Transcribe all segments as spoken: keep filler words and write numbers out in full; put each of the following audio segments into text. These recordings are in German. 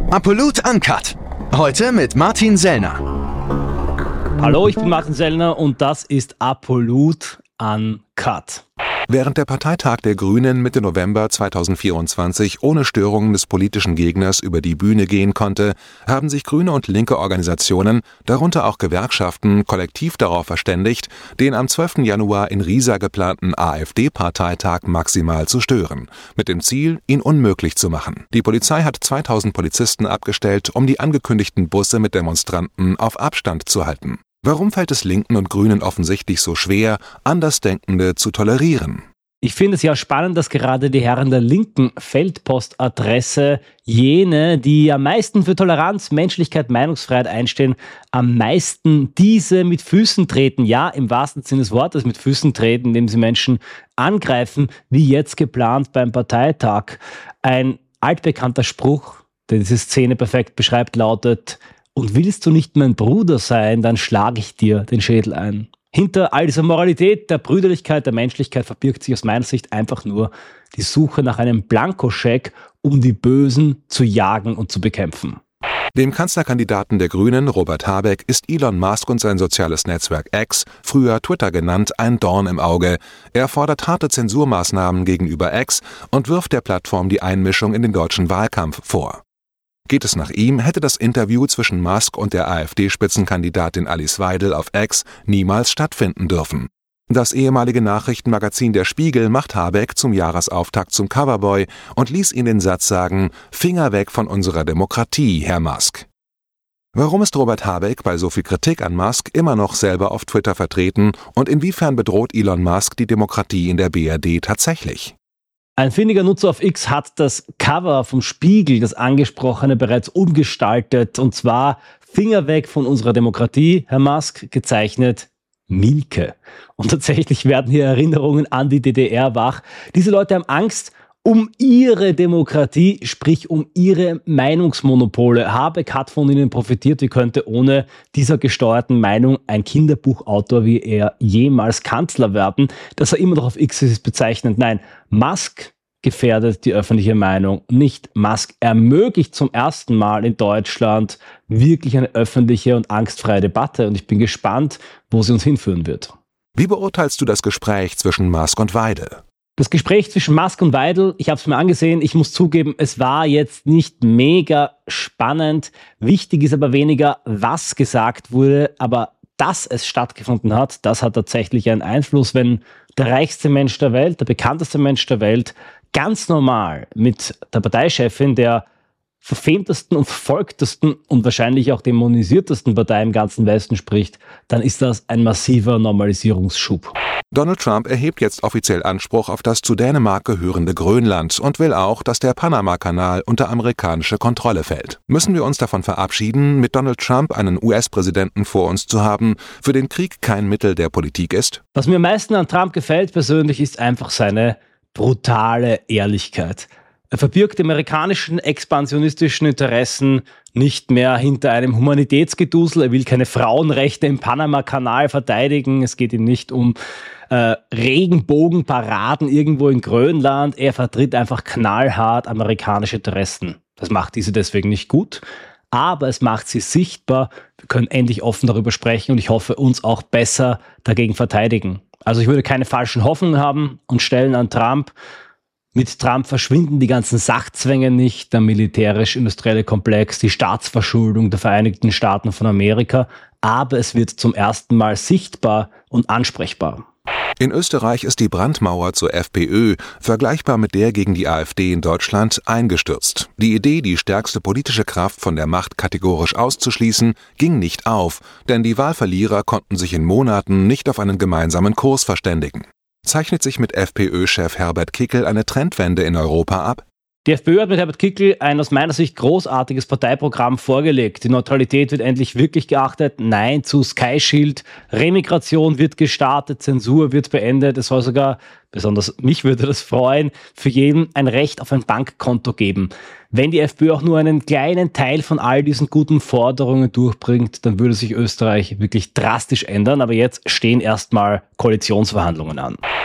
Apollut Uncut. Heute mit Martin Sellner. Hallo, ich bin Martin Sellner und das ist Apollut Uncut. Während der Parteitag der Grünen Mitte November zweitausendvierundzwanzig ohne Störungen des politischen Gegners über die Bühne gehen konnte, haben sich grüne und linke Organisationen, darunter auch Gewerkschaften, kollektiv darauf verständigt, den am zwölften Januar in Riesa geplanten AfD-Parteitag maximal zu stören, mit dem Ziel, ihn unmöglich zu machen. Die Polizei hat zweitausend Polizisten abgestellt, um die angekündigten Busse mit Demonstranten auf Abstand zu halten. Warum fällt es Linken und Grünen offensichtlich so schwer, Andersdenkende zu tolerieren? Ich finde es ja spannend, dass gerade die Herren der linken Feldpostadresse, jene, die am meisten für Toleranz, Menschlichkeit, Meinungsfreiheit einstehen, am meisten diese mit Füßen treten. Ja, im wahrsten Sinne des Wortes mit Füßen treten, indem sie Menschen angreifen, wie jetzt geplant beim Parteitag. Ein altbekannter Spruch, der diese Szene perfekt beschreibt, lautet: Und willst du nicht mein Bruder sein, dann schlage ich dir den Schädel ein. Hinter all dieser Moralität, der Brüderlichkeit, der Menschlichkeit verbirgt sich aus meiner Sicht einfach nur die Suche nach einem Blankoscheck, um die Bösen zu jagen und zu bekämpfen. Dem Kanzlerkandidaten der Grünen, Robert Habeck, ist Elon Musk und sein soziales Netzwerk X, früher Twitter genannt, ein Dorn im Auge. Er fordert harte Zensurmaßnahmen gegenüber X und wirft der Plattform die Einmischung in den deutschen Wahlkampf vor. Geht es nach ihm, hätte das Interview zwischen Musk und der AfD-Spitzenkandidatin Alice Weidel auf X niemals stattfinden dürfen. Das ehemalige Nachrichtenmagazin Der Spiegel macht Habeck zum Jahresauftakt zum Coverboy und ließ ihn den Satz sagen: Finger weg von unserer Demokratie, Herr Musk. Warum ist Robert Habeck bei so viel Kritik an Musk immer noch selber auf Twitter vertreten und inwiefern bedroht Elon Musk die Demokratie in der B R D tatsächlich? Ein findiger Nutzer auf X hat das Cover vom Spiegel, das angesprochene, bereits umgestaltet, und zwar Finger weg von unserer Demokratie, Herr Musk, gezeichnet Mielke. Und tatsächlich werden hier Erinnerungen an die D D R wach. Diese Leute haben Angst um ihre Demokratie, sprich um ihre Meinungsmonopole. Habeck hat von ihnen profitiert. Wie könnte ohne dieser gesteuerten Meinung ein Kinderbuchautor wie er jemals Kanzler werden? Dass er immer noch auf X ist, ist bezeichnend. Nein, Musk gefährdet die öffentliche Meinung nicht. Musk ermöglicht zum ersten Mal in Deutschland wirklich eine öffentliche und angstfreie Debatte. Und ich bin gespannt, wo sie uns hinführen wird. Wie beurteilst du das Gespräch zwischen Musk und Weidel? Das Gespräch zwischen Musk und Weidel, ich habe es mir angesehen, ich muss zugeben, es war jetzt nicht mega spannend. Wichtig ist aber weniger, was gesagt wurde, aber dass es stattgefunden hat, das hat tatsächlich einen Einfluss, wenn der reichste Mensch der Welt, der bekannteste Mensch der Welt, ganz normal mit der Parteichefin der verfemtesten und verfolgtesten und wahrscheinlich auch dämonisiertesten Partei im ganzen Westen spricht, dann ist das ein massiver Normalisierungsschub. Donald Trump erhebt jetzt offiziell Anspruch auf das zu Dänemark gehörende Grönland und will auch, dass der Panama-Kanal unter amerikanische Kontrolle fällt. Müssen wir uns davon verabschieden, mit Donald Trump einen U S-Präsidenten vor uns zu haben, für den Krieg kein Mittel der Politik ist? Was mir am meisten an Trump gefällt persönlich, ist einfach seine brutale Ehrlichkeit. Er verbirgt die amerikanischen expansionistischen Interessen nicht mehr hinter einem Humanitätsgedusel. Er will keine Frauenrechte im Panama-Kanal verteidigen. Es geht ihm nicht um äh, Regenbogenparaden irgendwo in Grönland. Er vertritt einfach knallhart amerikanische Interessen. Das macht diese deswegen nicht gut, aber es macht sie sichtbar. Wir können endlich offen darüber sprechen und ich hoffe, uns auch besser dagegen verteidigen. Also ich würde keine falschen Hoffnungen haben und stellen an Trump. Mit Trump verschwinden die ganzen Sachzwänge nicht, der militärisch-industrielle Komplex, die Staatsverschuldung der Vereinigten Staaten von Amerika, aber es wird zum ersten Mal sichtbar und ansprechbar. In Österreich ist die Brandmauer zur FPÖ, vergleichbar mit der gegen die AfD in Deutschland, eingestürzt. Die Idee, die stärkste politische Kraft von der Macht kategorisch auszuschließen, ging nicht auf, denn die Wahlverlierer konnten sich in Monaten nicht auf einen gemeinsamen Kurs verständigen. Zeichnet sich mit FPÖ-Chef Herbert Kickl eine Trendwende in Europa ab? Die FPÖ hat mit Herbert Kickl ein aus meiner Sicht großartiges Parteiprogramm vorgelegt. Die Neutralität wird endlich wirklich geachtet. Nein zu Sky Shield. Remigration wird gestartet. Zensur wird beendet. Es soll sogar, besonders mich würde das freuen, für jeden ein Recht auf ein Bankkonto geben. Wenn die FPÖ auch nur einen kleinen Teil von all diesen guten Forderungen durchbringt, dann würde sich Österreich wirklich drastisch ändern. Aber jetzt stehen erstmal Koalitionsverhandlungen an.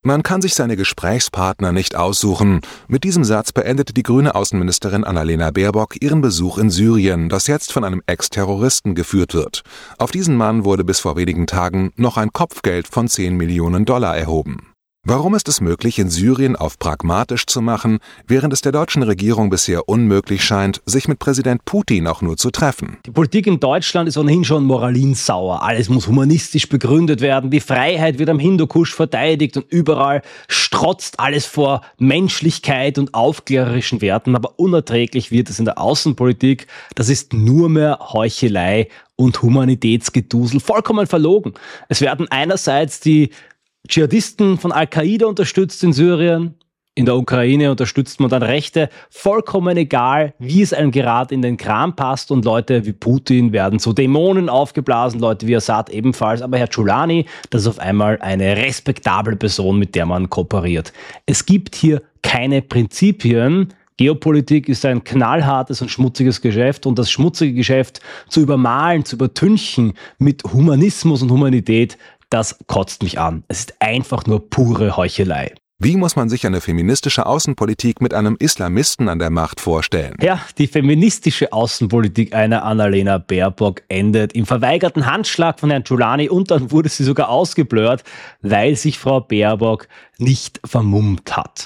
Man kann sich seine Gesprächspartner nicht aussuchen. Mit diesem Satz beendete die grüne Außenministerin Annalena Baerbock ihren Besuch in Syrien, das jetzt von einem Ex-Terroristen geführt wird. Auf diesen Mann wurde bis vor wenigen Tagen noch ein Kopfgeld von zehn Millionen Dollar erhoben. Warum ist es möglich, in Syrien auf pragmatisch zu machen, während es der deutschen Regierung bisher unmöglich scheint, sich mit Präsident Putin auch nur zu treffen? Die Politik in Deutschland ist ohnehin schon moralinsauer. Alles muss humanistisch begründet werden. Die Freiheit wird am Hindukusch verteidigt und überall strotzt alles vor Menschlichkeit und aufklärerischen Werten. Aber unerträglich wird es in der Außenpolitik. Das ist nur mehr Heuchelei und Humanitätsgedusel. Vollkommen verlogen. Es werden einerseits die Dschihadisten von Al-Qaida unterstützt in Syrien, in der Ukraine unterstützt man dann Rechte, vollkommen egal, wie es einem gerade in den Kram passt, und Leute wie Putin werden zu Dämonen aufgeblasen, Leute wie Assad ebenfalls, aber Herr Giuliani, das ist auf einmal eine respektable Person, mit der man kooperiert. Es gibt hier keine Prinzipien. Geopolitik ist ein knallhartes und schmutziges Geschäft, und das schmutzige Geschäft zu übermalen, zu übertünchen mit Humanismus und Humanität, das kotzt mich an. Es ist einfach nur pure Heuchelei. Wie muss man sich eine feministische Außenpolitik mit einem Islamisten an der Macht vorstellen? Ja, die feministische Außenpolitik einer Annalena Baerbock endet im verweigerten Handschlag von Herrn Giuliani, und dann wurde sie sogar ausgeblurrt, weil sich Frau Baerbock nicht vermummt hat.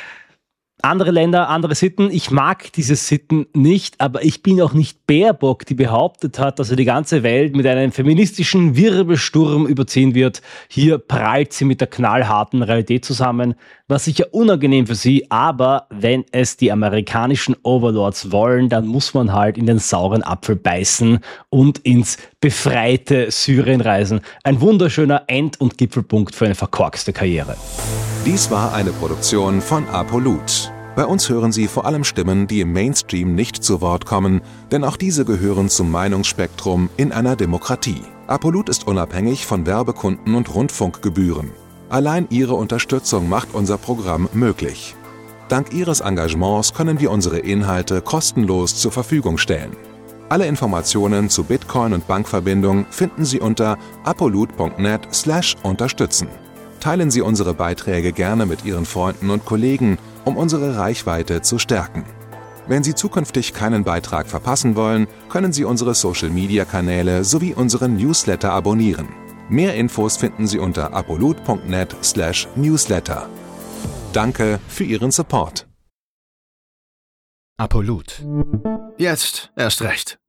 Andere Länder, andere Sitten. Ich mag diese Sitten nicht, aber ich bin auch nicht Baerbock, die behauptet hat, dass er die ganze Welt mit einem feministischen Wirbelsturm überziehen wird. Hier prallt sie mit der knallharten Realität zusammen. War sicher unangenehm für sie, aber wenn es die amerikanischen Overlords wollen, dann muss man halt in den sauren Apfel beißen und ins befreite Syrien reisen. Ein wunderschöner End- und Gipfelpunkt für eine verkorkste Karriere. Dies war eine Produktion von Apolut. Bei uns hören Sie vor allem Stimmen, die im Mainstream nicht zu Wort kommen, denn auch diese gehören zum Meinungsspektrum in einer Demokratie. Apolut ist unabhängig von Werbekunden und Rundfunkgebühren. Allein Ihre Unterstützung macht unser Programm möglich. Dank Ihres Engagements können wir unsere Inhalte kostenlos zur Verfügung stellen. Alle Informationen zu Bitcoin und Bankverbindung finden Sie unter apolut punkt net slash unterstützen. Teilen Sie unsere Beiträge gerne mit Ihren Freunden und Kollegen, um unsere Reichweite zu stärken. Wenn Sie zukünftig keinen Beitrag verpassen wollen, können Sie unsere Social-Media-Kanäle sowie unseren Newsletter abonnieren. Mehr Infos finden Sie unter apolut punkt net slash newsletter. Danke für Ihren Support. Apolut. Jetzt erst recht.